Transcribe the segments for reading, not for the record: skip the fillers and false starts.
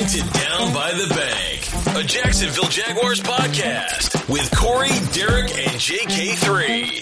to Down by the Bank, a Jacksonville Jaguars podcast with Corey, Derek, and JK3.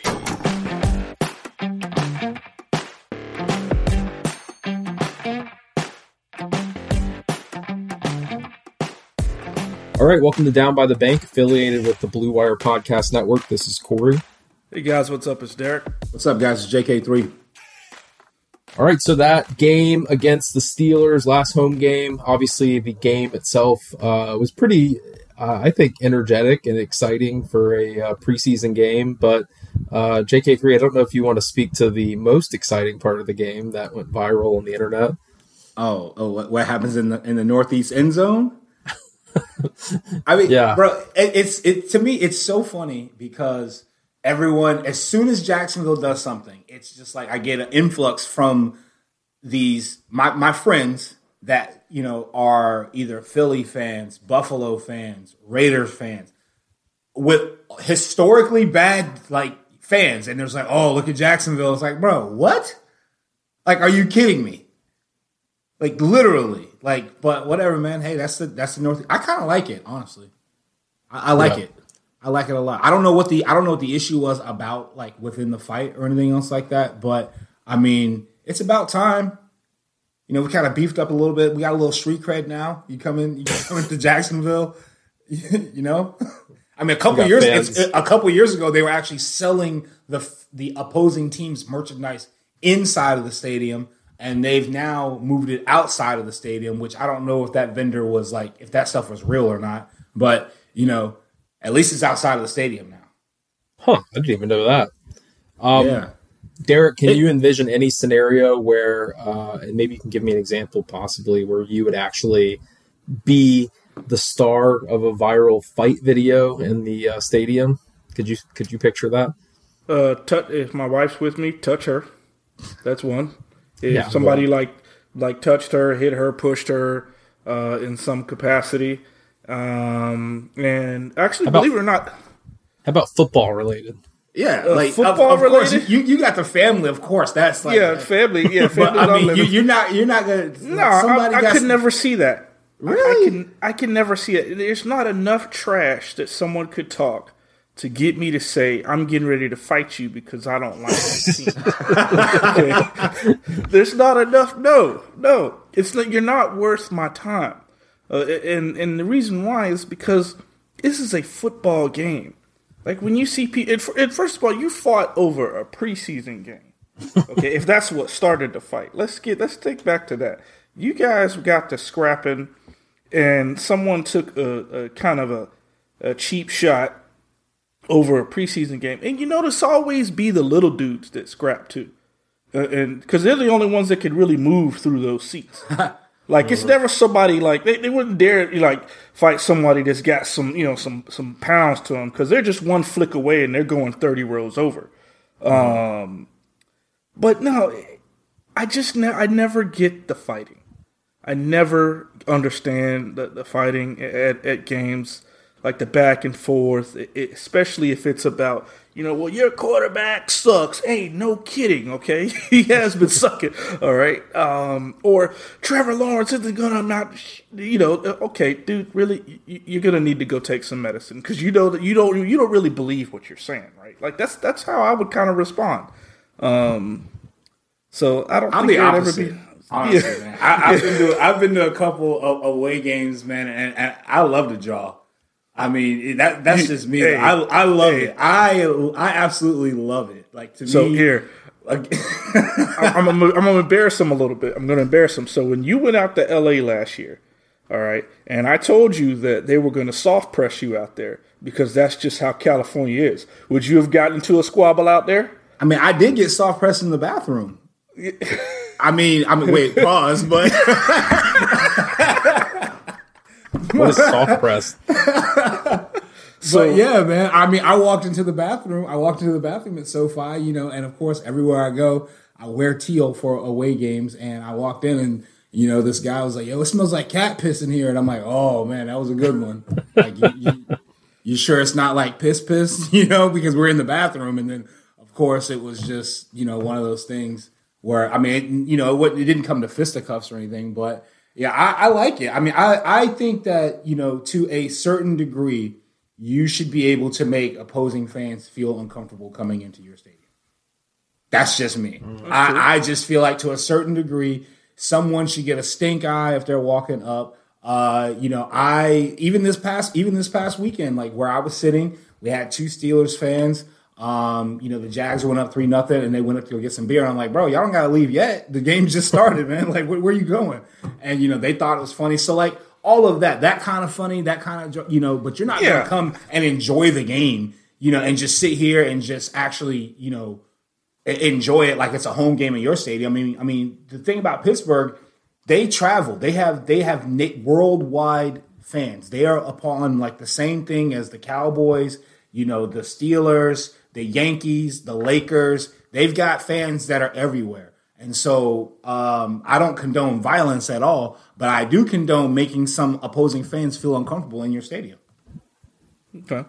All right, welcome to Down by the Bank, affiliated with the Blue Wire Podcast Network. This is Corey. Hey guys, what's up? It's Derek. What's up, guys? It's JK3. All right, so that game against the Steelers, last home game, obviously the game itself was pretty, I think, energetic and exciting for a preseason game. But JK3, I don't know if you want to speak to the most exciting part of the game that went viral on the internet. What happens in the northeast end zone? I mean, yeah, bro, to me, it's so funny because everyone, as soon as Jacksonville does something, it's just like I get an influx from these my friends that, you know, are either Philly fans, Buffalo fans, Raiders fans, with historically bad like fans, and there's like, oh, look at Jacksonville. It's like, bro, what? Like, are you kidding me? Like, literally. Like, but whatever, man. Hey, that's the North. I kind of like it, honestly. I like it. I like it a lot. I don't know what the issue was about, like, within the fight or anything else like that. But I mean, it's about time. You know, we kind of beefed up a little bit. We got a little street cred now. You come into Jacksonville. You know, I mean, a couple years ago, they were actually selling the opposing team's merchandise inside of the stadium. And they've now moved it outside of the stadium, which I don't know if that vendor was like, if that stuff was real or not. But, you know, at least it's outside of the stadium now. Huh, I didn't even know that. Yeah. Derek, can you envision any scenario where, and maybe you can give me an example possibly, where you would actually be the star of a viral fight video in the stadium? Could you picture that? If my wife's with me, touch her. That's one. If somebody like touched her, hit her, pushed her in some capacity, and actually, believe it or not, how about football related? Yeah, like football of related. Course, you got the family, of course. That's like family. Yeah, family. But I mean, you're not gonna. No, I could never see that. Really, I can never see it. There's not enough trash that someone could talk to get me to say, I'm getting ready to fight you because I don't like that team. Okay. There's not enough. No. It's like, you're not worth my time. And the reason why is because this is a football game. Like, when you see people, and first of all, you fought over a preseason game. Okay, if that's what started the fight. Let's take back to that. You guys got to scrapping, and someone took a kind of a cheap shot over a preseason game. And you notice always be the little dudes that scrap too. And because they're the only ones that could really move through those seats. Like, it's never somebody like, they wouldn't dare like fight somebody that's got some pounds to them, because they're just one flick away and they're going 30 rows over. But no, I never get the fighting. I never understand the fighting at games. Like the back and forth, especially if it's about, well, your quarterback sucks. Hey, no kidding, okay? He has been sucking, all right? Or Trevor Lawrence isn't going to okay, dude, really, you're going to need to go take some medicine, because you know that you don't really believe what you're saying, right? Like, that's how I would kind of respond. So I don't think the I'd opposite. ever be. Honestly, man. I've been to a couple of away games, man, and I love the draw. I mean, that's just me. I love it. I absolutely love it. Like, to so me. So here, I'm gonna embarrass him a little bit. I'm gonna embarrass him. So when you went out to LA last year, all right, and I told you that they were going to soft press you out there because that's just how California is, would you have gotten into a squabble out there? I mean, I did get soft pressed in the bathroom. I mean, wait, pause, but. What is soft press? But yeah, man. I mean, I walked into the bathroom at SoFi, and of course, everywhere I go, I wear teal for away games. And I walked in, and this guy was like, "Yo, it smells like cat piss in here," and I'm like, "Oh man, that was a good one." Like, you sure it's not like piss, because we're in the bathroom, and then of course it was just one of those things where, I mean, it didn't come to fisticuffs or anything, but Yeah, I like it. I mean, I think that, to a certain degree, you should be able to make opposing fans feel uncomfortable coming into your stadium. That's just me. I just feel like to a certain degree, someone should get a stink eye if they're walking up. Even this past weekend, like where I was sitting, we had two Steelers fans. The Jags went up 3-0 and they went up to go get some beer. And I'm like, bro, y'all don't gotta leave yet. The game just started, man. Like, where are you going? And they thought it was funny. So like all of that kind of funny, that kind of but you're not gonna come and enjoy the game, and just sit here and just actually, enjoy it like it's a home game in your stadium. I mean, the thing about Pittsburgh, they travel. They have worldwide fans. They are upon like the same thing as the Cowboys, the Steelers, the Yankees, the Lakers. They've got fans that are everywhere. And so I don't condone violence at all, but I do condone making some opposing fans feel uncomfortable in your stadium. Okay.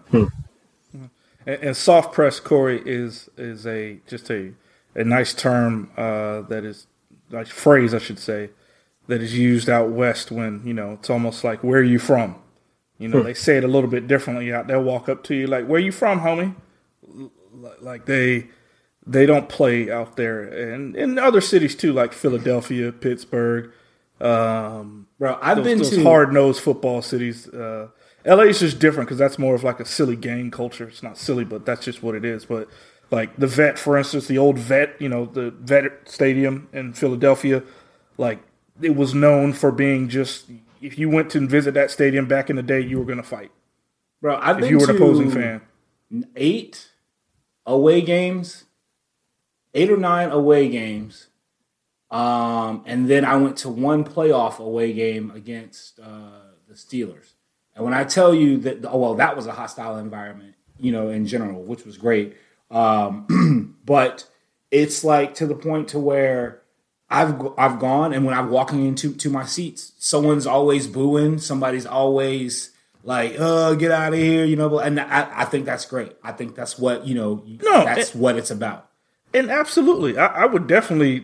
And soft press, Corey, is a nice term that is nice phrase, I should say, that is used out west when, it's almost like, where are you from? They say it a little bit differently out there. Walk up to you like, where you from, homie? Like they don't play out there. And in other cities too, like Philadelphia, Pittsburgh. Bro, I've been those to hard-nosed football cities. LA is just different because that's more of like a silly gang culture. It's not silly, but that's just what it is. But like the Vet, for instance, the old Vet, the Vet Stadium in Philadelphia, like it was known for being just, if you went to visit that stadium back in the day, you were going to fight. Bro, I've been if you were to an opposing fan. 8 away games, 8 or 9 away games. And then I went to one playoff away game against the Steelers. And when I tell you that, that was a hostile environment, in general, which was great. But it's like to the point to where I've gone, and when I'm walking into my seats, someone's always booing. Somebody's always like, "Oh, get out of here," And I think that's great. I think that's what that's what it's about. And absolutely, I would definitely,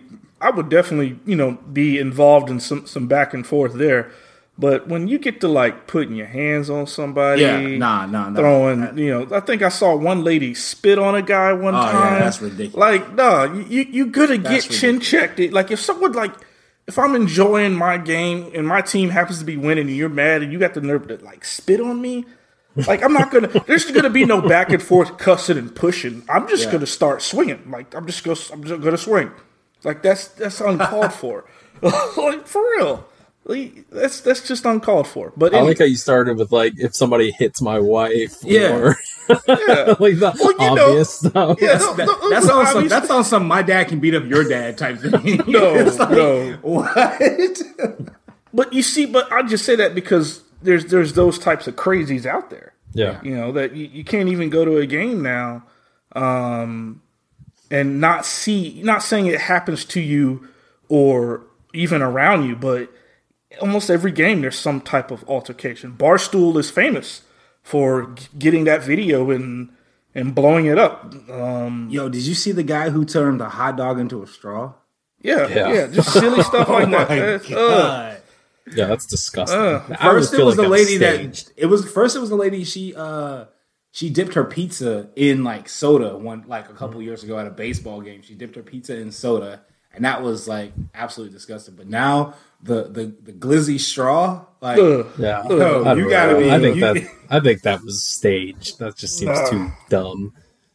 be involved in some back and forth there. But when you get to like putting your hands on somebody, throwing, I think I saw one lady spit on a guy one time. Yeah, that's ridiculous. Like, no, you gonna get chin checked. Like if I'm enjoying my game and my team happens to be winning and you're mad and you got the nerve to like spit on me, like I'm not gonna. There's gonna be no back and forth cussing and pushing. I'm just gonna start swinging. Like I'm just gonna swing. Like that's uncalled for. Like for real. That's just uncalled for. But I like how you started with like, if somebody hits my wife, or like the obvious stuff. Yeah, that's on some my dad can beat up your dad type thing. No. What? But you see, I just say that because there's those types of crazies out there. Yeah, that you can't even go to a game now, and not saying it happens to you or even around you, but almost every game there's some type of altercation. Barstool is famous for getting that video and blowing it up. Yo, did you see the guy who turned a hot dog into a straw? Yeah, just silly stuff like that. God. Yeah, that's disgusting. First, it was the lady the lady. She dipped her pizza in like soda a couple years ago at a baseball game. She dipped her pizza in soda, and that was like absolutely disgusting. But now the glizzy straw, like you gotta be. I think that was staged. That just seems too dumb.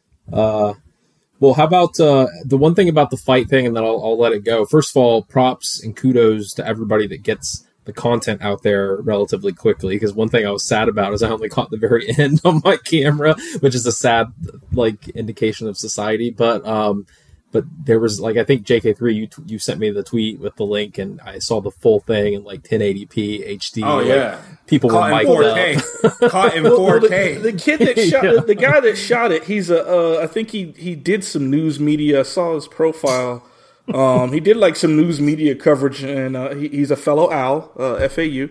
Well, how about the one thing about the fight thing, and then I'll let it go. First of all, props and kudos to everybody that gets the content out there relatively quickly, because one thing I was sad about is I only caught the very end on my camera, which is a sad like indication of society. But there was like, I think JK3, you sent me the tweet with the link, and I saw the full thing in like 1080p HD. Oh yeah, people were mic'd up. Caught in 4K. The kid that shot the guy that shot it, he's I think he did some news media. I saw his profile. He did like some news media coverage, and he's a fellow Owl, FAU.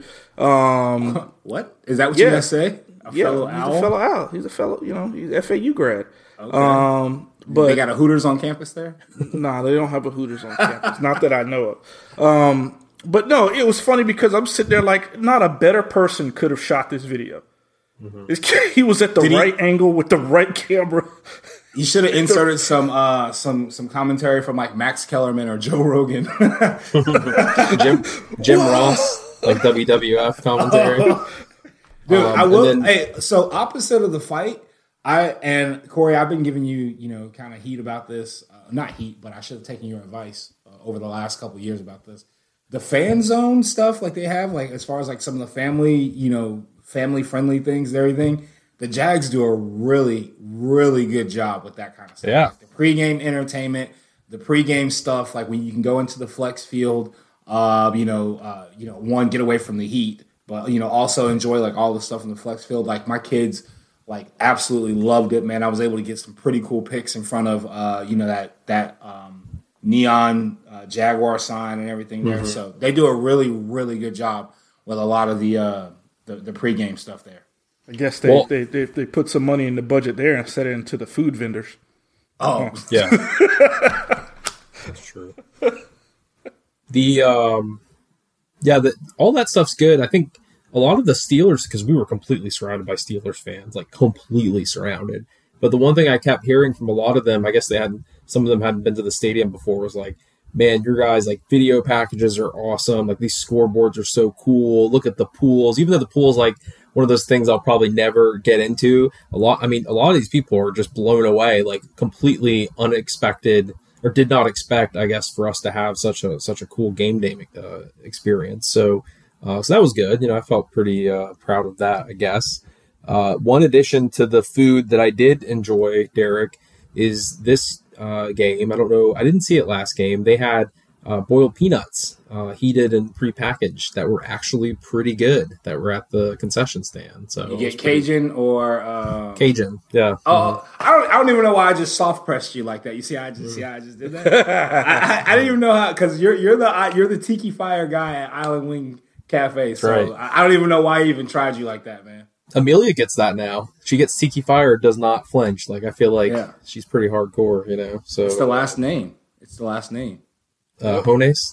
What is that? What you guys say? He's a fellow Owl. He's a fellow, he's FAU grad. Okay. But they got a Hooters on campus there? Nah, they don't have a Hooters on campus. Not that I know of. But no, it was funny because I'm sitting there like, not a better person could have shot this video. Mm-hmm. He was at the right angle with the right camera. You should have inserted some commentary from like Max Kellerman or Joe Rogan. Jim Ross, like WWF commentary. Dude, I will. Hey, so opposite of the fight, Corey, I've been giving you, kind of heat about this. Not heat, but I should have taken your advice over the last couple of years about this. The fan zone stuff, like they have, like as far as like some of the family friendly things and everything. The Jags do a really, really good job with that kind of stuff. Yeah. Like the pregame entertainment, the pregame stuff, like when you can go into the flex field, one, get away from the heat, but also enjoy like all the stuff in the flex field. Like my kids, like absolutely loved it, man. I was able to get some pretty cool pics in front of that neon Jaguar sign and everything there. Mm-hmm. So they do a really, really good job with a lot of the pregame stuff there. I guess they put some money in the budget there and set it into the food vendors. Oh, yeah. That's true. All that stuff's good. I think a lot of the Steelers, because we were completely surrounded by Steelers fans, like completely surrounded. But the one thing I kept hearing from a lot of them, I guess some of them hadn't been to the stadium before, was like, man, your guys, like, video packages are awesome. Like, these scoreboards are so cool. Look at the pools. Even though the pool's like one of those things I'll probably never get into. A lot of these people are just blown away, like completely unexpected, or did not expect, I guess, for us to have such a cool game day experience. So that was good. I felt pretty proud of that, I guess. One addition to the food that I did enjoy, Derek, is this game. I don't know. I didn't see it last game. They had boiled peanuts, heated and prepackaged, that were actually pretty good, that were at the concession stand. So you get Cajun or Cajun, yeah. Oh, I don't even know why I just soft pressed you like that. You see, I just did that. I didn't even know how, because you're the Tiki Fire guy at Island Wing Cafe. So right. I don't even know why I even tried you like that, man. Amelia gets that now. She gets Tiki Fire, does not flinch. Like, I feel like she's pretty hardcore, So it's the last name. Jones.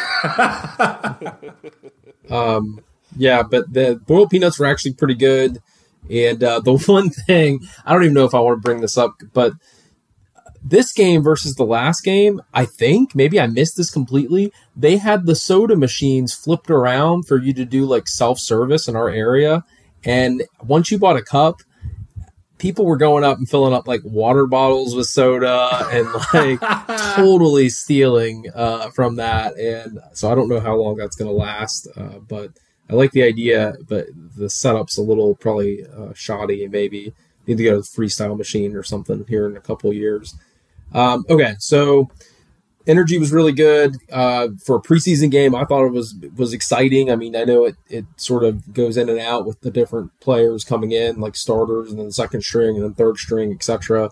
But the boiled peanuts were actually pretty good. And the one thing, I don't even know if I want to bring this up, but this game versus the last game, I think, maybe I missed this completely, they had the soda machines flipped around for you to do like self-service in our area. And once you bought a cup, people were going up and filling up like water bottles with soda and like totally stealing from that. And so I don't know how long that's going to last, but I like the idea, but the setup's a little probably shoddy. Maybe need to go to the freestyle machine or something here in a couple of years. Okay, so energy was really good for a preseason game. I thought it was exciting. I mean, I know it sort of goes in and out with the different players coming in, like starters and then second string and then third string, etc.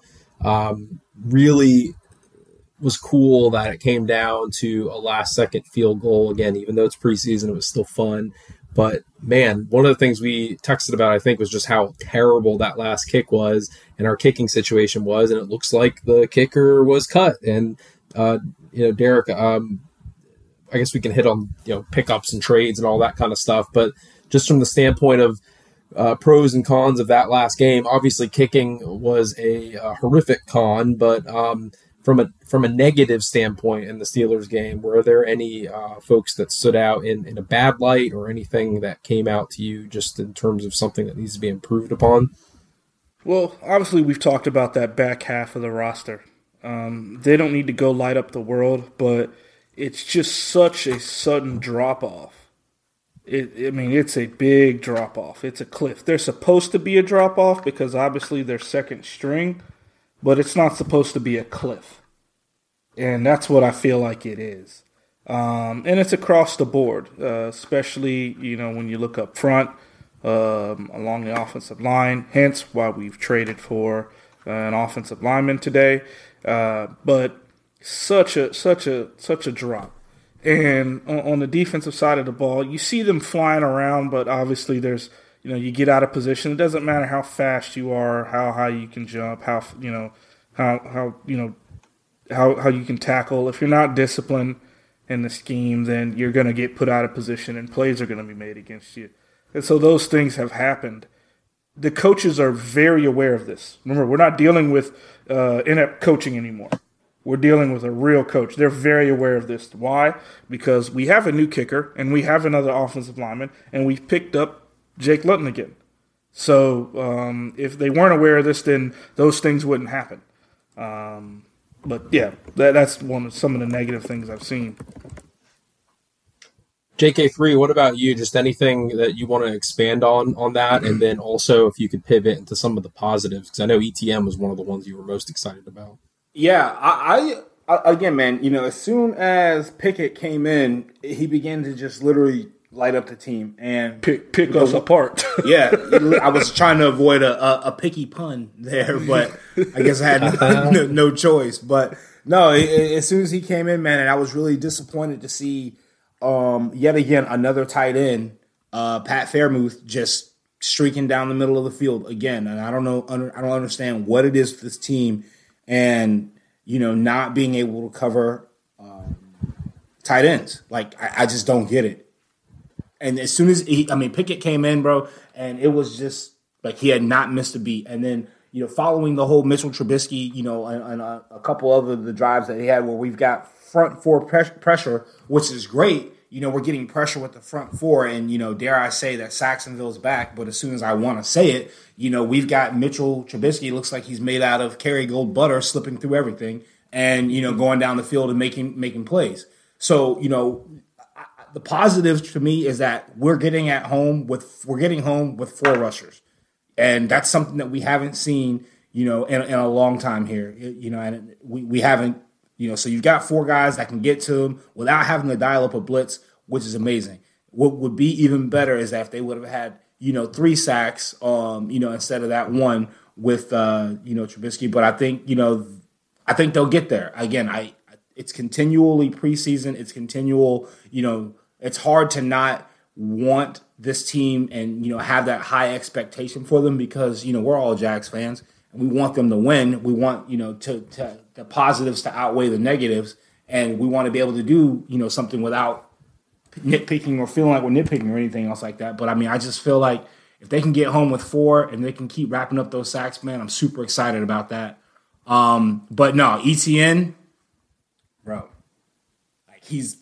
Really was cool that it came down to a last-second field goal. Again, even though it's preseason, it was still fun. But, man, one of the things we texted about, I think, was just how terrible that last kick was and our kicking situation was. And it looks like the kicker was cut. And, Derek, I guess we can hit on, pickups and trades and all that kind of stuff. But just from the standpoint of pros and cons of that last game, obviously kicking was a horrific con. But from a negative standpoint in the Steelers game, were there any folks that stood out in a bad light or anything that came out to you just in terms of something that needs to be improved upon? Well, obviously we've talked about that back half of the roster. They don't need to go light up the world, but it's just such a sudden drop-off. It's a big drop-off. It's a cliff. There's supposed to be a drop-off because obviously they're second string, but it's not supposed to be a cliff. And that's what I feel like it is. And it's across the board, especially, when you look up front, along the offensive line, hence why we've traded for an offensive lineman today. But such a drop. And on the defensive side of the ball, you see them flying around, but obviously there's, you get out of position. It doesn't matter how fast you are, how high you can jump, how you can tackle. If you're not disciplined, in the scheme, then you're going to get put out of position and plays are going to be made against you. And so those things have happened. The coaches are very aware of this. Remember, we're not dealing with inept coaching anymore. We're dealing with a real coach. They're very aware of this. Why? Because we have a new kicker and we have another offensive lineman and we've picked up Jake Luton again. So if they weren't aware of this, then those things wouldn't happen. But yeah, that's some of the negative things I've seen. JK3, what about you? Just anything that you want to expand on that, and then also if you could pivot into some of the positives, because I know ETN was one of the ones you were most excited about. Yeah, I again, man, as soon as Pickett came in, he began to just literally light up the team and pick us apart. Yeah, I was trying to avoid a picky pun there, but I guess I had no choice. But no, as soon as he came in, man, and I was really disappointed to see yet again another tight end, Pat Fairmouth, just streaking down the middle of the field again. And I don't understand what it is with this team, and not being able to cover tight ends. Like I just don't get it. And as soon as Pickett came in, bro, and it was just like he had not missed a beat. And then, following the whole Mitchell Trubisky, and a couple of the drives that he had where we've got front four pressure, which is great. We're getting pressure with the front four, and, dare I say that Saxonville's back. But as soon as I want to say it, we've got Mitchell Trubisky. Looks like he's made out of Kerrygold butter, slipping through everything and, going down the field and making plays. So, the positive to me is that we're getting home with 4 rushers, and that's something that we haven't seen, in a long time here. And we haven't, So you've got 4 guys that can get to him without having to dial up a blitz, which is amazing. What would be even better is that if they would have had 3 sacks, instead of that 1 with Trubisky. But I think they'll get there. Again, it's continually preseason. It's continual. It's hard to not want this team and, have that high expectation for them because, we're all Jags fans and we want them to win. We want, to the positives to outweigh the negatives, and we want to be able to do, something without nitpicking or feeling like we're nitpicking or anything else like that. But I just feel like if they can get home with 4 and they can keep wrapping up those sacks, man, I'm super excited about that. But no, ETN, bro, like he's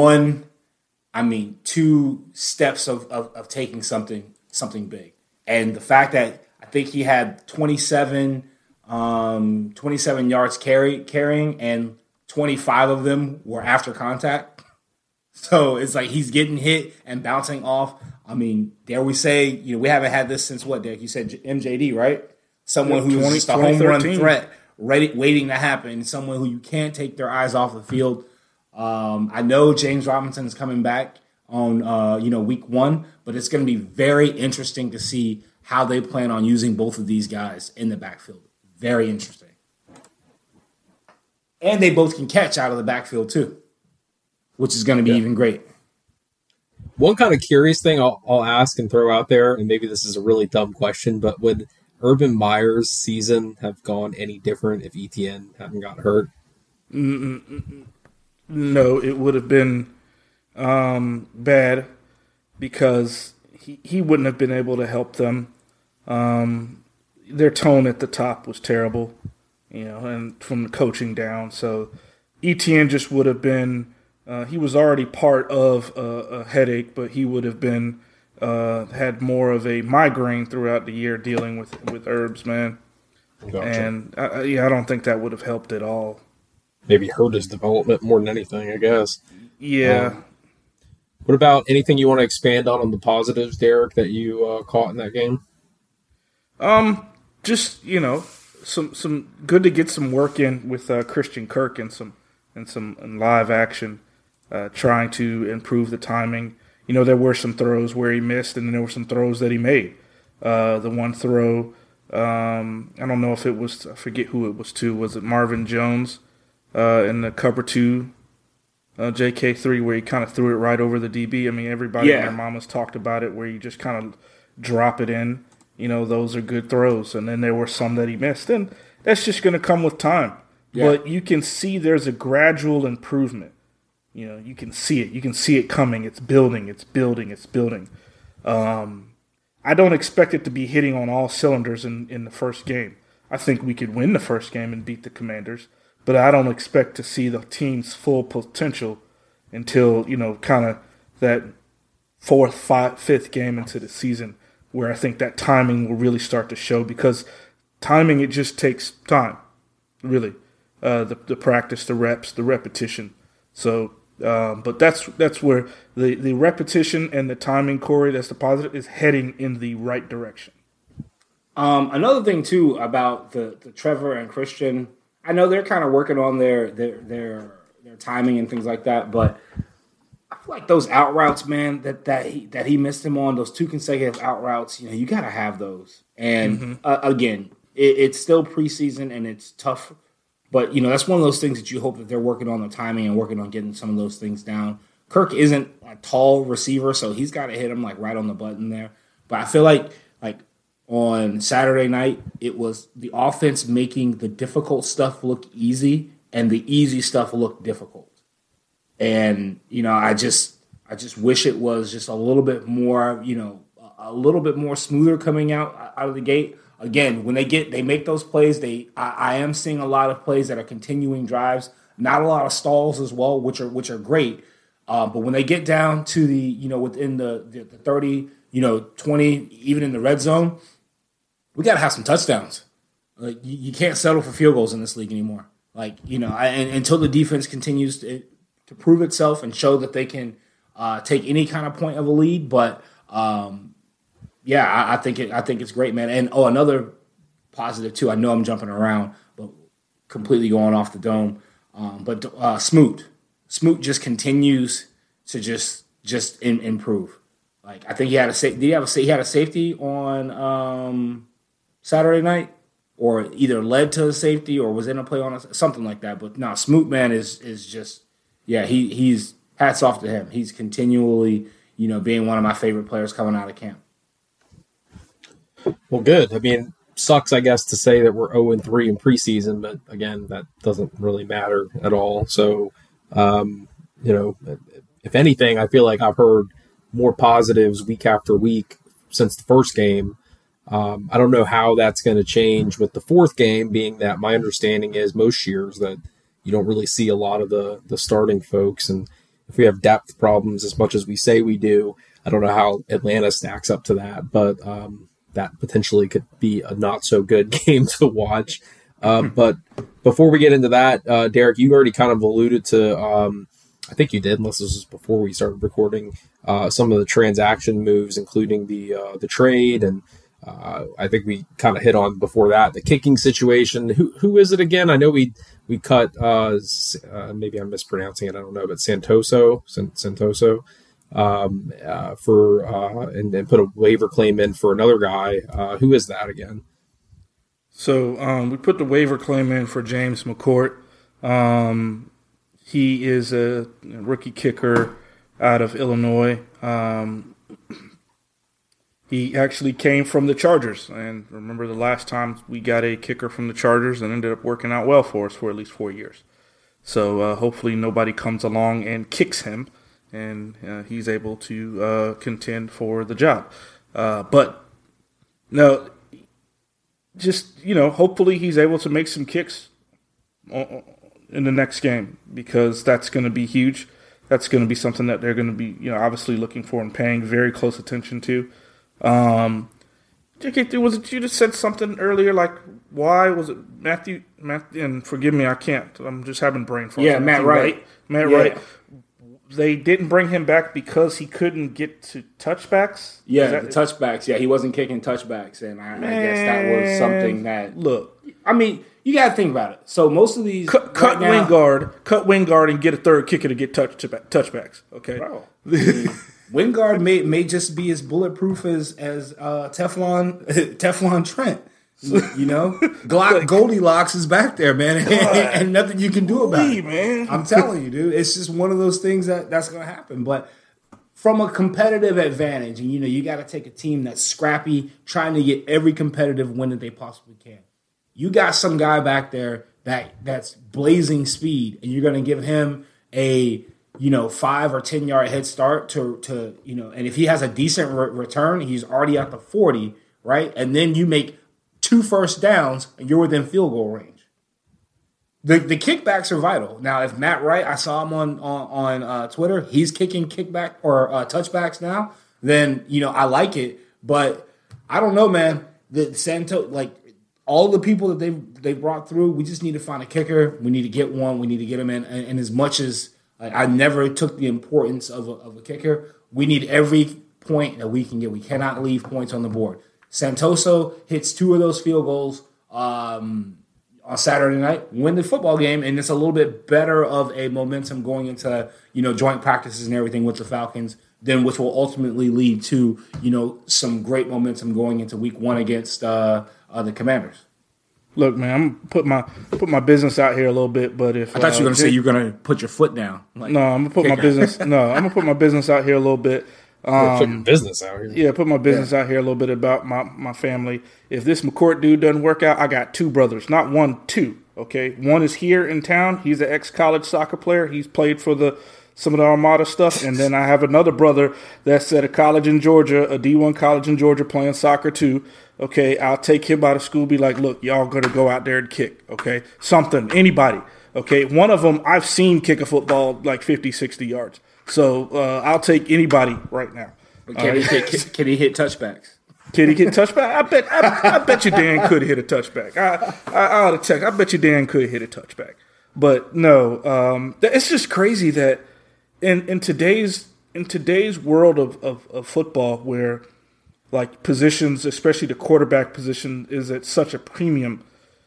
2 steps of taking something big. And the fact that I think he had 27 yards carrying, and 25 of them were after contact. So it's like he's getting hit and bouncing off. Dare we say, we haven't had this since what, Dick? You said MJD, right? Someone who's just a home run threat, waiting to happen. Someone who you can't take their eyes off the field. I know James Robinson is coming back on week 1, but it's going to be very interesting to see how they plan on using both of these guys in the backfield. Very interesting. And they both can catch out of the backfield too, which is going to be even great. One kind of curious thing I'll ask and throw out there, and maybe this is a really dumb question, but would Urban Meyer's season have gone any different if ETN hadn't got hurt? No, it would have been bad because he wouldn't have been able to help them. Their tone at the top was terrible, and from the coaching down. So ETN just would have been he was already part of a headache, but he would have been had more of a migraine throughout the year dealing with herbs, man. Gotcha. And I don't think that would have helped at all. Maybe hurt his development more than anything, I guess. Yeah. What about anything you want to expand on the positives, Derek, that you caught in that game? Just some good to get some work in with Christian Kirk and some live action, trying to improve the timing. There were some throws where he missed, and then there were some throws that he made. The one throw, I don't know if it was, I forget who it was to. Was it Marvin Jones in the cover 2? JK3, where he kind of threw it right over the DB. Everybody and their mamas talked about it, where you just kind of drop it in. Those are good throws. And then there were some that he missed. And that's just going to come with time. Yeah. But you can see there's a gradual improvement. You know, you can see it. You can see it coming. It's building. It's building. It's building. I don't expect it to be hitting on all cylinders in the first game. I think we could win the first game and beat the Commanders, but I don't expect to see the team's full potential until, you know, kind of that fourth, fifth game into the season, where I think that timing will really start to show, because timing, it just takes time, really. The practice, the reps, the repetition. So, but that's where the repetition and the timing, Corey, that's the positive, is heading in the right direction. Another thing too about the Trevor and Christian, I know they're kind of working on their timing and things like that, but I feel like those out routes, man, that he missed him on, those 2 consecutive out routes, you know, you got to have those. And again, it's still preseason and it's tough, but you know, that's one of those things that you hope that they're working on the timing and working on getting some of those things down. Kirk isn't a tall receiver, so he's got to hit him like right on the button there. But I feel like on Saturday night, it was the offense making the difficult stuff look easy and the easy stuff look difficult. And, you know, I just wish it was just a little bit more, you know, a little bit more smoother coming out of the gate. Again, when they make those plays, I am seeing a lot of plays that are continuing drives, not a lot of stalls as well, which are great. But when they get down to the, you know, within the 30, you know, 20, even in the red zone, we got to have some touchdowns. Like you can't settle for field goals in this league anymore. Like, you know, until the defense continues to prove itself and show that they can take any kind of point of a lead. But yeah, I think it's great, man. And another positive too. I know I'm jumping around, but completely going off the dome. But Smoot just continues to just improve. Like I think he had a he had a safety on Saturday night, or either led to a safety or was in a play on something like that. But no, Smoot, man, is just, yeah, he's hats off to him. He's continually, you know, being one of my favorite players coming out of camp. Well, good. I mean, sucks, I guess, to say that we're 0-3 in preseason, but again, that doesn't really matter at all. So, you know, if anything, I feel like I've heard more positives week after week since the first game. I don't know how that's going to change with the fourth game, being that my understanding is most years that you don't really see a lot of the starting folks. And if we have depth problems as much as we say we do, I don't know how Atlanta stacks up to that, but that potentially could be a not so good game to watch. But before we get into that, Derek, you already kind of alluded to, I think you did, unless this was before we started recording, some of the transaction moves, including the trade, and I think we kind of hit on before that the kicking situation. Who is it again? I know we cut maybe I'm mispronouncing it. I don't know, but Santoso and put a waiver claim in for another guy. Who is that again? So we put the waiver claim in for James McCourt. He is a rookie kicker out of Illinois. He actually came from the Chargers, and remember the last time we got a kicker from the Chargers and ended up working out well for us for at least 4 years. So hopefully nobody comes along and kicks him, and he's able to contend for the job. But no, just, you know, hopefully he's able to make some kicks in the next game, because that's going to be huge. That's going to be something that they're going to be, you know, obviously looking for and paying very close attention to. JK, was it you that said something earlier, like, why was it Matthew, and forgive me, I can't, I'm just having brain fog. Yeah, Matt Wright. Right. They didn't bring him back because he couldn't get to touchbacks? Yeah, the touchbacks. Yeah, he wasn't kicking touchbacks, and I guess that was something that... Look. I mean, you got to think about it. So most of these... Cut Wingard and get a third kicker to get touchbacks, okay? Bro. Wingard may just be as bulletproof as Teflon Trent. You know, Goldilocks is back there, man, and nothing you can do about it. Man. I'm telling you, dude, it's just one of those things that's going to happen. But from a competitive advantage, and you know, you got to take a team that's scrappy, trying to get every competitive win that they possibly can. You got some guy back there that's blazing speed, and you're going to give him a 5 or 10 yard head start to and if he has a decent return, he's already at the 40, right? And then you make 2 first downs and you're within field goal range. The kickbacks are vital. Now, if Matt Wright, I saw him on Twitter, he's kicking kickback or touchbacks now, then, I like it. But I don't know, man. All the people that they've brought through, we just need to find a kicker. We need to get one. We need to get him in. And as much as I never took the importance of a kicker, we need every point that we can get. We cannot leave points on the board. Santoso hits 2 of those field goals on Saturday night, win the football game, and it's a little bit better of a momentum going into joint practices and everything with the Falcons, then which will ultimately lead to some great momentum going into Week 1 against the Commanders. Look, man, I'm gonna put my business out here a little bit, but if I thought you were gonna say you were gonna put your foot down. I'm gonna put my business. I'm gonna put my business out here a little bit. Put your business out here. Yeah, put my business out here a little bit about my family. If this McCourt dude doesn't work out, I got 2 brothers, not 1, 2. Okay, one is here in town. He's an ex-college soccer player. He's played for some of the Armada stuff, and then I have another brother that's at a college in Georgia, a D1 college in Georgia, playing soccer too. Okay, I'll take him out of school. Be like, look, y'all gonna go out there and kick. Okay, something, anybody. Okay, one of them I've seen kick a football like 50, 60 yards. So I'll take anybody right now. Can he hit touchbacks? Can he hit touchback? I bet you Dan could hit a touchback. I ought to check. I bet you Dan could hit a touchback. But no, it's just crazy that in today's world of football, where like positions, especially the quarterback position, is at such a premium,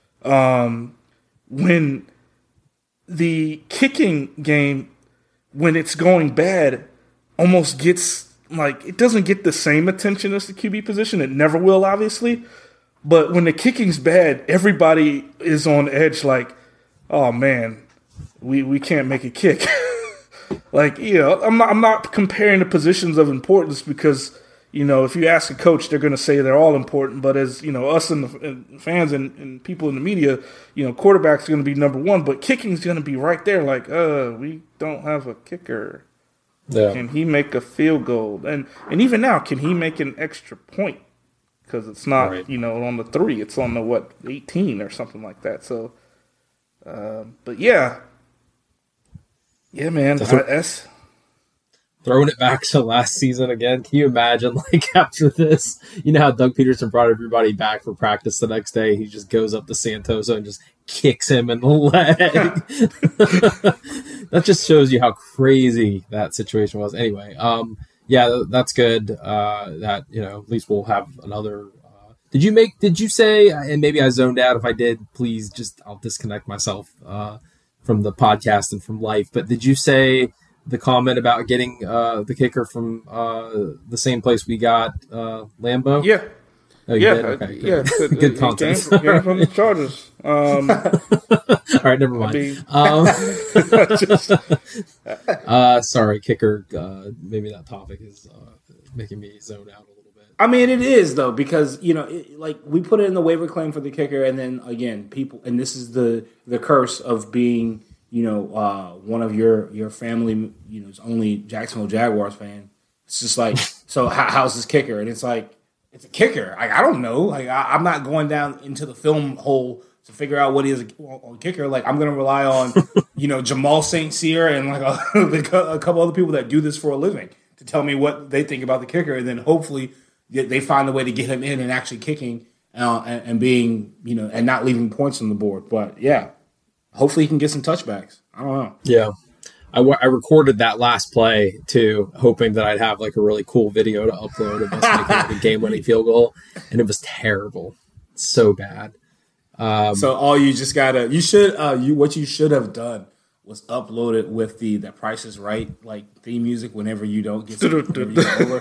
when the kicking game, when it's going bad, almost gets it doesn't get the same attention as the QB position. It never will, obviously. But when the kicking's bad, everybody is on edge like, oh man, we can't make a kick. I'm not comparing the positions of importance because, if you ask a coach, they're going to say they're all important. But as, us and the fans and people in the media, quarterback's going to be number 1, but kicking's going to be right there. Like, we don't have a kicker. Yeah. Can he make a field goal? And even now, can he make an extra point? Because it's not, right, on the 3. It's on the, 18 or something like that. So, but yeah. Yeah, man. That's throwing it back to last season again. Can you imagine, after this, how Doug Peterson brought everybody back for practice the next day? He just goes up to Santoso and just kicks him in the leg. That just shows you how crazy that situation was. Anyway, yeah, that's good. That, at least we'll have another. Did you say, and maybe I zoned out. If I did, please I'll disconnect myself from the podcast and from life. But did you say the comment about getting the kicker from the same place we got Lambeau? Yeah. Oh, you did? Okay, good. Yeah, good content. Came from the Chargers. All right, never mind. Sorry, kicker. Maybe that topic is making me zone out a little bit. I mean, it is though, because we put it in the waiver claim for the kicker, and then again, people, and this is the curse of being one of your family is only Jacksonville Jaguars fan. It's just like, so how's this kicker? And it's like, it's a kicker. I don't know. I'm not going down into the film hole to figure out what is a kicker. I'm going to rely on, Jamal St. Cyr and a couple other people that do this for a living to tell me what they think about the kicker. And then hopefully they find a way to get him in and actually kicking and being, and not leaving points on the board. But yeah, hopefully he can get some touchbacks. I don't know. Yeah. I recorded that last play, too, hoping that I'd have, a really cool video to upload of us making a game-winning field goal, and it was terrible. So bad. So all you just gotta... what you should have done was upload it with the Price is Right, theme music whenever you don't get over.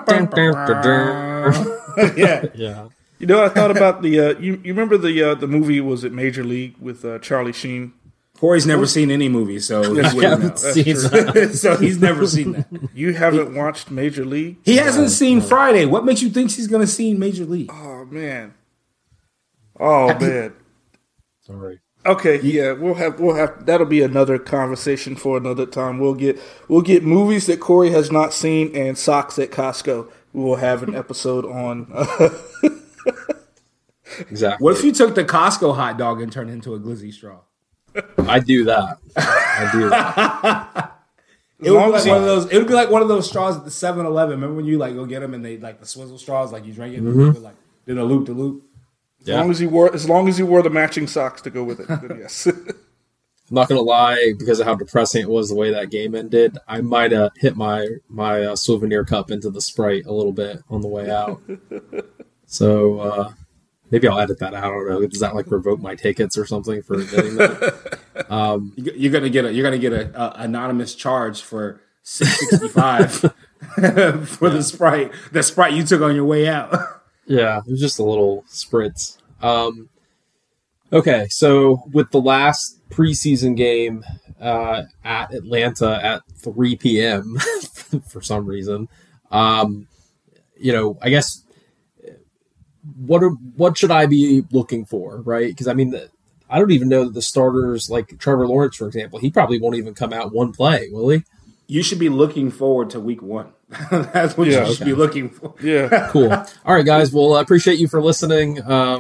Yeah. Yeah. I thought about the... you remember the movie, was it Major League, with Charlie Sheen? Corey's never seen any movie, so he wouldn't know. So he's never seen that. You haven't watched Major League? He hasn't seen Friday. What makes you think he's going to see Major League? Oh, man. Sorry. Okay, yeah, we'll have that'll be another conversation for another time. We'll get movies that Corey has not seen and socks at Costco. We will have an episode on. Exactly. What if you took the Costco hot dog and turned it into a glizzy straw? I do that. I do that. It would be like one of those. It would be like one of those straws at the 7-Eleven. Remember when you like go get them and they like the swizzle straws, like you drink it, and like did a loop to loop. As long as you wore the matching socks to go with it, then yes. I'm not gonna lie, because of how depressing it was the way that game ended, I might have hit my souvenir cup into the Sprite a little bit on the way out. So maybe I'll edit that out. I don't know. Does that like revoke my tickets or something for getting that? You're gonna get a anonymous charge for $6.65 for the Sprite. The Sprite you took on your way out. Yeah, it was just a little spritz. Okay, so with the last preseason game at Atlanta at 3 p.m. for some reason, I guess what should I be looking for, right? Because I mean, I don't even know that the starters, like Trevor Lawrence, for example, he probably won't even come out one play, will he? You should be looking forward to week 1. That's what you should be looking for. Yeah. Cool. All right, guys. Well, I appreciate you for listening.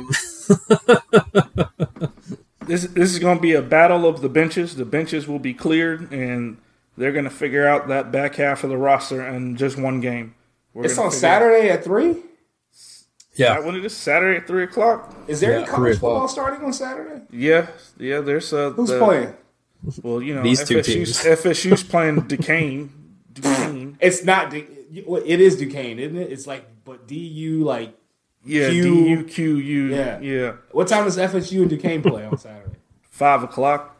This is going to be a battle of the benches. The benches will be cleared, and they're going to figure out that back half of the roster in just one game. It's on Saturday at 3? Yeah. When it is Saturday at 3 o'clock? Is there any college football starting on Saturday? Yeah. There's who's playing? Well, these two teams. FSU's playing Duquesne. It's not. It is Duquesne, isn't it? It's like, but DU like. Yeah, Q. DUQU. Yeah. What time does FSU and Duquesne play on Saturday? 5 o'clock.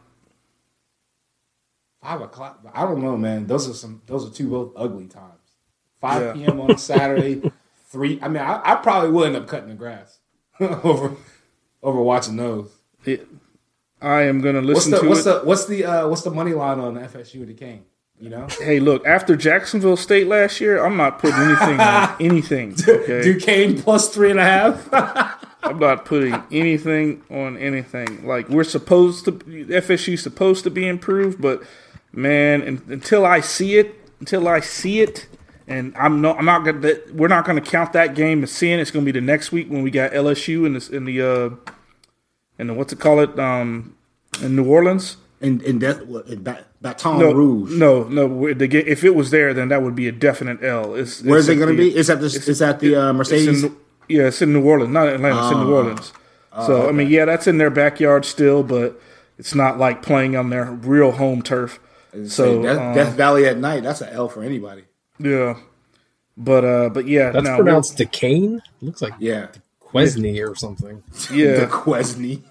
5 o'clock. I don't know, man. Those are two both ugly times. 5 p.m. on a Saturday. 3. I mean, I probably will end up cutting the grass over watching those. I am going to listen to it. What's the money line on FSU and Duquesne? You know? Hey, look, after Jacksonville State last year, I'm not putting anything on anything. Okay? Duquesne plus 3.5. I'm not putting anything on anything. Like, FSU's supposed to be improved, but man, until I see it, and we're not gonna count that game as seeing it. It's gonna be the next week when we got LSU in the what's it call it in New Orleans. In Baton Rouge. No. If it was there, then that would be a definite L. Where's it going to be? It's at the Mercedes. It's in New Orleans, not Atlanta. It's in New Orleans. So I mean, that's in their backyard still, but it's not like playing on their real home turf. So Death Valley at night. That's an L for anybody. Yeah, but yeah, that's pronounced Duquesne. It looks like Quesney or something. Yeah, Quesney.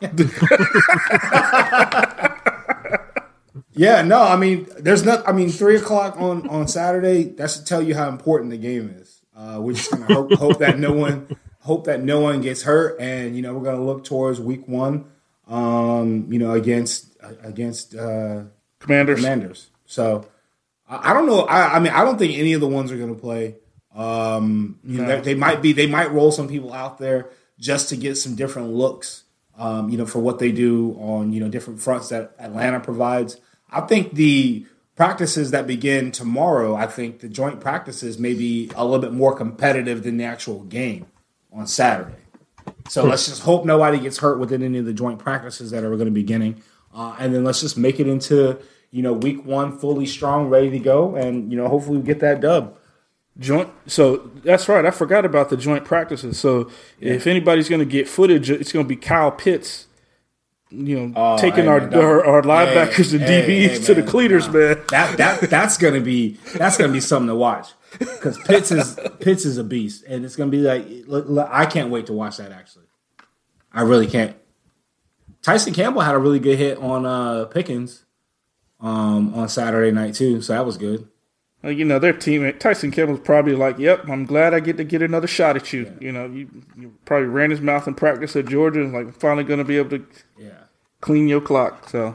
Yeah, no, I mean, 3 o'clock on Saturday. That's to tell you how important the game is. We're just gonna hope that no one gets hurt, and we're gonna look towards week 1. Against Commanders. So I don't know. I mean, I don't think any of the ones are gonna play. They might roll some people out there just to get some different looks. For what they do on different fronts that Atlanta provides. I think the practices that begin tomorrow, I think the joint practices may be a little bit more competitive than the actual game on Saturday. So let's just hope nobody gets hurt within any of the joint practices that are going to be beginning. And then let's just make it into, week 1 fully strong, ready to go. And, hopefully we get that dub. So that's right. I forgot about the joint practices. So if anybody's going to get footage, it's going to be Kyle Pitts, taking our linebackers and DBs to the cleaters, man. That's gonna be something to watch because Pitts is a beast, and it's gonna be like I can't wait to watch that. Actually, I really can't. Tyson Campbell had a really good hit on Pickens on Saturday night too, so that was good. Their teammate Tyson Campbell's probably like, "Yep, I'm glad I get to get another shot at you." Yeah. You probably ran his mouth in practice at Georgia, and like, I'm finally going to be able to clean your clock. So,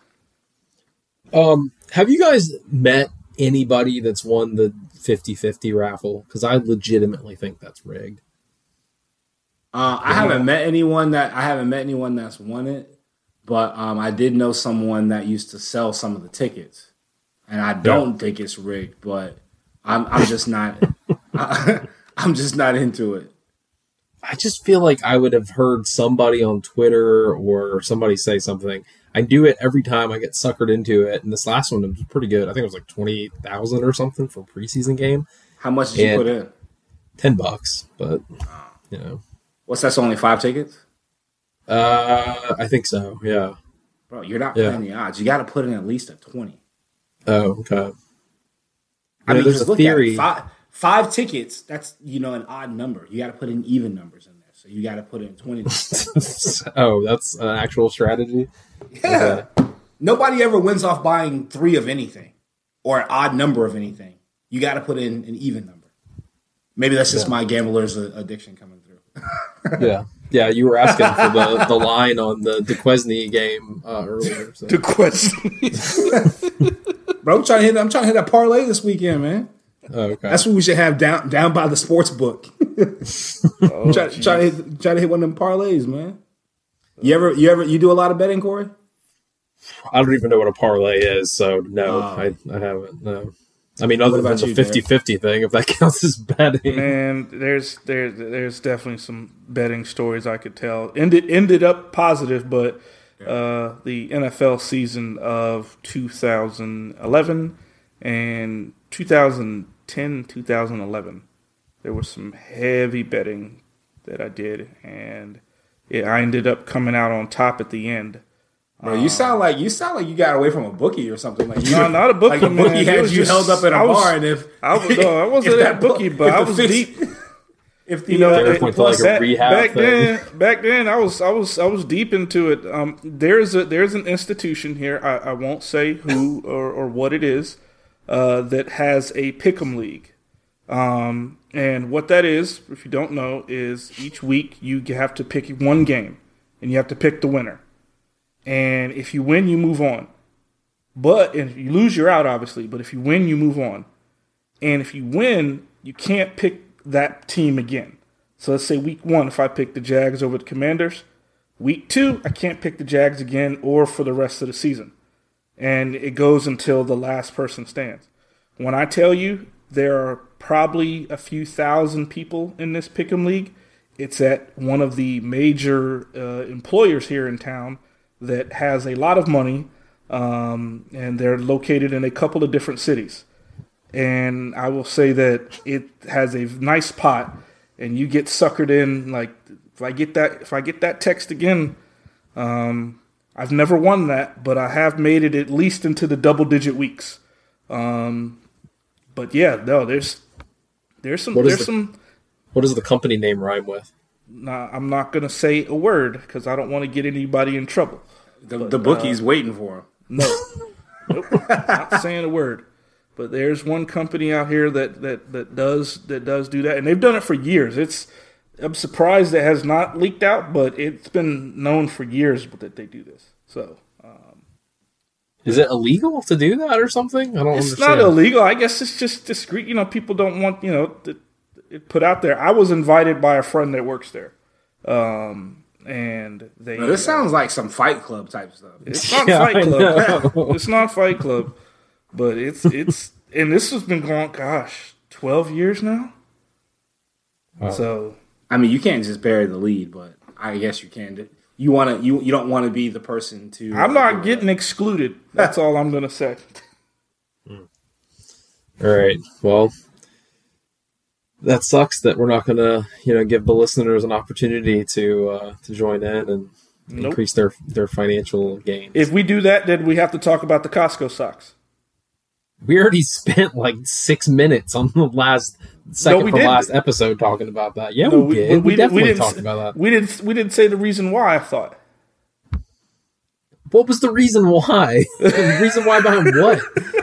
have you guys met anybody that's won the 50-50 raffle? Because I legitimately think that's rigged. I haven't met anyone that's won it. but I did know someone that used to sell some of the tickets, and I don't think it's rigged, but I'm just not. I'm just not into it. I just feel like I would have heard somebody on Twitter or somebody say something. I do it every time I get suckered into it, and this last one was pretty good. I think it was like 20,000 or something for a preseason game. How much did you put in? $10, but you know, what's that's only 5 tickets? I think so. Yeah, bro, you're not playing the odds. You got to put in at least a 20. Oh, okay. I mean, there's a theory. 5 tickets, that's, an odd number. You got to put in even numbers in there. So you got to put in 20. Oh, that's an actual strategy? Yeah. Okay. Nobody ever wins off buying 3 of anything or an odd number of anything. You got to put in an even number. Maybe that's just my gambler's addiction coming through. Yeah. Yeah, you were asking for the line on the Duquesne game earlier. So. Duquesne. Bro, I'm trying to hit that parlay this weekend, man. Oh, okay. That's what we should have down by the sports book. Try to hit one of them parlays, man. You do a lot of betting, Corey? I don't even know what a parlay is, so no, I haven't. No, I mean other than the 50-50 thing, if that counts as betting. Man, there's definitely some betting stories I could tell. Ended up positive, but the NFL season of 2011 and 2010, 2011, there was some heavy betting that I did, and I ended up coming out on top at the end. Bro, you sound like you got away from a bookie or something. Like no, not a bookie. Like a bookie had you held up in a bar, and I wasn't a bookie, but I was deep. If the plus like a rehab back then, I was deep into it. There's an institution here. I won't say who or what it is that has a pick'em league. And what that is, if you don't know, is each week you have to pick one game, and you have to pick the winner. And if you win, you move on. But if you lose, you're out, obviously. But if you win, you move on. And if you win, you can't pick that team again. So let's say week 1, if I pick the Jags over the Commanders, week 2, I can't pick the Jags again or for the rest of the season. And it goes until the last person stands. When I tell you there are probably a few thousand people in this pick'em league, it's at one of the major employers here in town that has a lot of money, and they're located in a couple of different cities. And I will say that it has a nice pot, and you get suckered in. Like if I get that text again, I've never won that, but I have made it at least into the double-digit weeks. But yeah, no, there's some. What does the company name rhyme with? Nah, I'm not gonna say a word because I don't want to get anybody in trouble. The bookie's waiting for him. No, nope, not saying a word. But there's one company out here that does do that, and they've done it for years. I'm surprised it has not leaked out, but it's been known for years that they do this. So, is it illegal to do that or something? I don't understand. It's not illegal. I guess it's just discreet. People don't want it put out there. I was invited by a friend that works there, and they. Now, this sounds like some Fight Club type stuff. It's not Fight Club. It's not Fight Club, but it's and this has been going 12 years now. Wow. So I mean, you can't just bury the lead, but I guess you can. You don't want to be the person to. I'm not getting excluded. That's all I'm gonna say. All right. Well, that sucks that we're not gonna, give the listeners an opportunity to join in and increase their financial gains. If we do that, then we have to talk about the Costco socks. We already spent like 6 minutes on the last episode talking about that. Yeah, we did. We definitely talked about that. We didn't say the reason why. I thought. What was the reason why? The reason why behind what?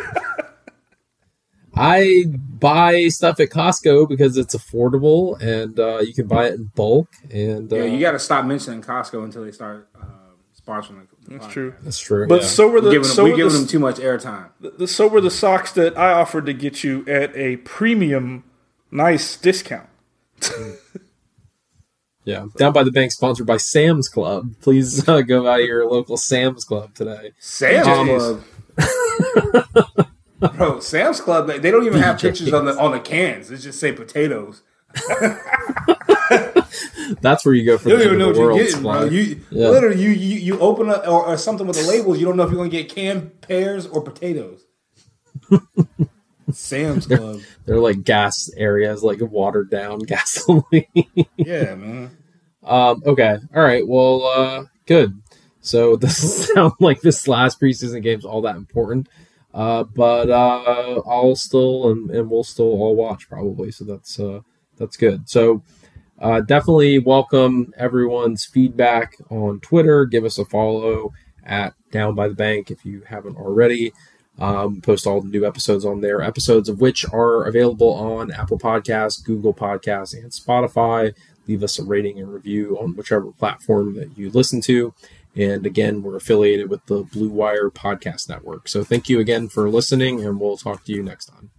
I buy stuff at Costco because it's affordable and you can buy it in bulk. And you got to stop mentioning Costco until they start sponsoring. That's true. That's true. But yeah. We're giving them too much airtime. So were the socks that I offered to get you at a premium, nice discount. Yeah. Down by the Bank, sponsored by Sam's Club. Please go by your local Sam's Club today. Sam's Club. Bro, Sam's Club, they don't even have pictures on the cans. It just say potatoes. That's where you go for you the don't even know what world you're getting, supply. bro. Literally, you open up or something with the labels, you don't know if you're going to get canned pears or potatoes. Sam's Club. They're like gas areas, like watered down gasoline. Yeah, man. Okay. All right. Well, good. So this sounds like this last preseason game's all that important. But I'll still and we'll still all watch probably. So that's good. So definitely welcome everyone's feedback on Twitter. Give us a follow at Down by the Bank if you haven't already. Post all the new episodes on there, episodes of which are available on Apple Podcasts, Google Podcasts, and Spotify. Leave us a rating and review on whichever platform that you listen to. And again, we're affiliated with the Blue Wire Podcast Network. So thank you again for listening, and we'll talk to you next time.